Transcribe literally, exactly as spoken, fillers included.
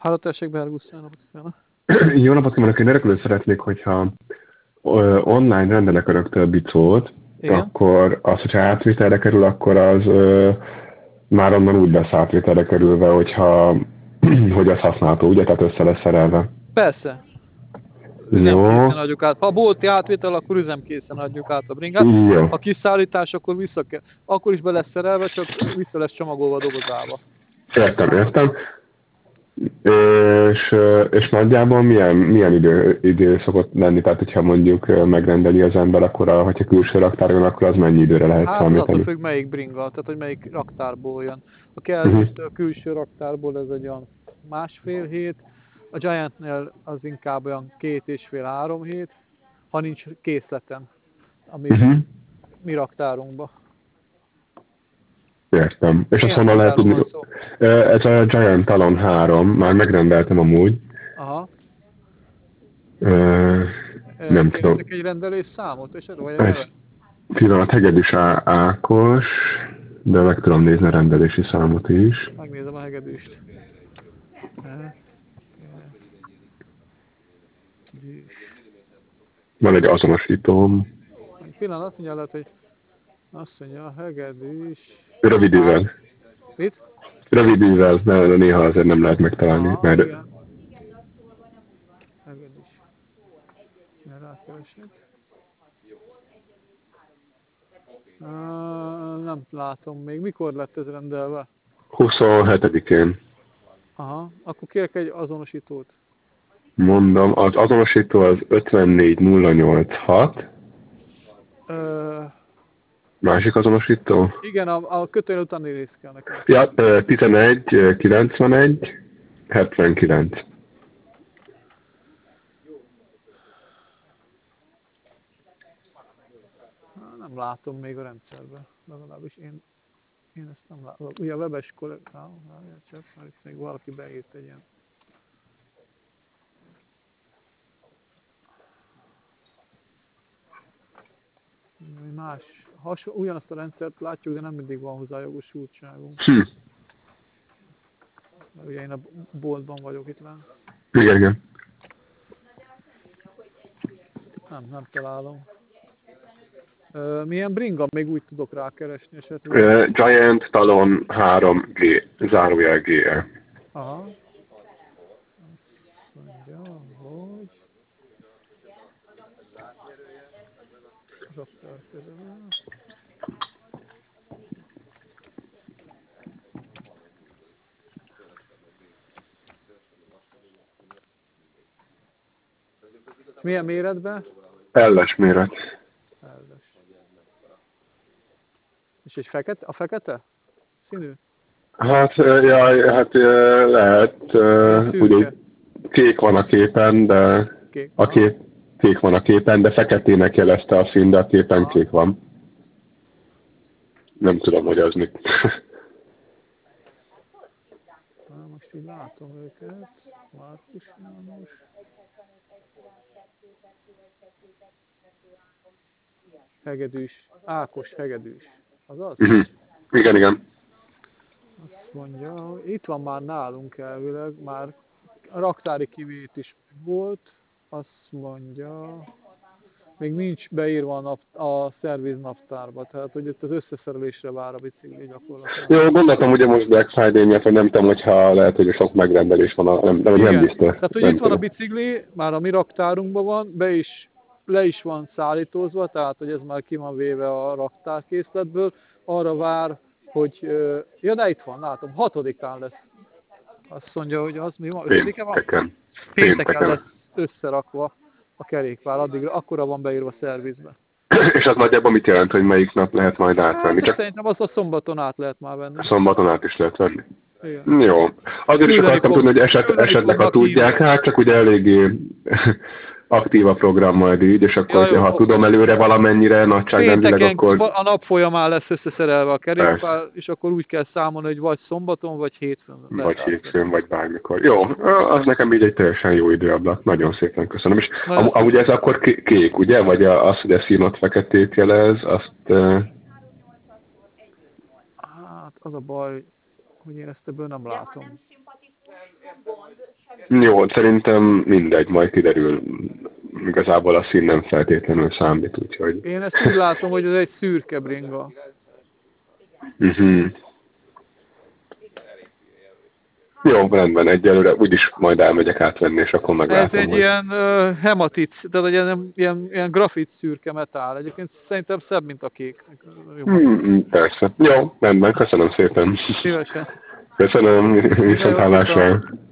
Háló, tessék, Bergusz, jó napot kívánok. Jó napot kívánok, én örökölő szeretnék, hogyha ö, online rendelek önöktől bicót, Igen? akkor az, hogyha átvitelre kerül, akkor az ö, már onnan úgy lesz átvitelre kerülve, hogyha hogy az használható, ugye? Tehát össze lesz szerelve. Persze. Jó. Üzemkészen adjuk át. Ha bolti átvétel, akkor üzemkészen adjuk át a bringát. Jó. Ha kiszállítás, akkor vissza kell. Akkor is be lesz szerelve, csak vissza lesz csomagolva a dobozába. Értem, értem. És, és nagyjából milyen, milyen idő, idő szokott lenni? Tehát, hogyha mondjuk megrendeli az ember, akkor a, hogyha külső raktáron, akkor az mennyi időre lehet Hát számítani? attól függ, melyik bringa, tehát hogy melyik raktárból jön. A Kelvistől, a külső raktárból ez egy olyan másfél hét, a Giantnél az inkább olyan két és fél, három hét, ha nincs készleten, ami Uh-huh. mi raktárunkba. Értem. És azt Milyen honnan lehet raktáról tudni? van szó? Ez a Giant Talon három, már megrendeltem amúgy. Aha. Uh, nem tudom. Kértek egy rendelés számot, és vagy Egy pillanat, Hegedűs Á- Ákos, de meg tudom nézni a rendelési számot is. Megnézem a hegedűst. Van egy azonosítóm. Egy pillanat, azt mondja, lehet, hogy azt mondja, a hegedűs... Rövidűvel. Mit? Rövidűvel, mert néha azért nem lehet megtalálni. Aha, Mert... igen. Hegedűs. Mert rákeresek. Uh, nem látom még. Mikor lett ez rendelve? huszonhetedikén. Aha, akkor kérek egy azonosítót. Mondom, az azonosító az ötvennégy nulla nyolcvanhat. Uh, Másik azonosító? igen, a, a kötőjel után néz kell nekem. Ja, tizenegy kilencvenegy hetvenkilenc. Nem látom még a rendszerben, legalábbis én, én ezt nem látom. Ugye a webes kollégám, csak már itt még valaki beírt egy ilyen. Más, has, ugyanazt a rendszert látjuk, de nem mindig van hozzá jogosultságunk. Hm. Mert ugye én a boltban vagyok itt lenn. Igen, igen. Nem, nem találom. Uh, milyen bringa? Még úgy tudok rákeresni esetleg. Uh, Giant Talon három G, zárójel G E. Aha. Azt mondja, hogy... Raktár kezelő. Milyen méretben? Elles méret. Elles. És egy fekete? A fekete? Színű? Hát, jaj, hát lehet, ugye kék van a képen, de Kék. a kép, kék van a képen, de feketének jelezte a szín, de a képen aha. Kék van. Nem tudom, hogy az mit. Na, most így látom őket. Márkus János. Hegedűs. Ákos hegedűs. Az az? Uh-huh. Igen, igen. Azt mondja, itt van már nálunk elvileg, már a raktári kivét is volt. Azt mondja, még nincs beírva a, nap, a szerviz naptárba, tehát hogy itt az összeszerelésre vár a bicikli gyakorlatilag. Jó, gondoltam ugye most Black Friday miatt, hogy nem tudom, hogyha lehet, hogy sok megrendelés van, nem, nem, nem biztos. Tehát, hogy nem itt van a bicikli, már a mi raktárunkban van, be is, le is van szállítózva, tehát, hogy ez már ki van véve a raktárkészletből, arra vár, hogy, ja, de itt van, látom, hatodikán lesz. Azt mondja, hogy az mi van, ötödike van? Pénteken. Pénteken lesz összerakva a kerékpár, addig, akkora van beírva a szervizbe. És az nagyjából mit jelent, hogy melyik nap lehet majd átvenni? Hát, Csak... Szerintem azt a szombaton át lehet már venni. Szombaton át is lehet venni. Igen. Jó. Azért is akartam tudni, hogy eset, esetleg ha tudják, hát csak ugye eléggé aktív a program majd így, és akkor, ja, jó, ha tudom előre valamennyire nagyságrendileg, akkor... a nap folyamán lesz összeszerelve a kerékpár, és akkor úgy kell számolni, hogy vagy szombaton, vagy hétfőn. Vagy hétfőn, vagy bármikor. Jó, az nekem így egy teljesen jó időablak. Nagyon szépen köszönöm. És am amúgy ez akkor kék, ugye? Vagy az, hogy a színot feketét jelez, azt... Hát az a baj, hogy én ezt ebből nem látom. Jó, szerintem mindegy, majd kiderül. Igazából a szín nem feltétlenül számít, úgyhogy... Én ezt úgy látom, hogy ez egy szürke bringa. Uh-huh. Jó, rendben, egyelőre úgyis majd elmegyek átvenni, és akkor meglátom. Ez egy hogy... ilyen uh, hematit, tehát egy ilyen, ilyen, ilyen grafit szürke metál. Egyébként szerintem szebb, mint a kék. Mm, persze. Jó, rendben, köszönöm szépen. Szívesen. Köszönöm, viszont hallásra.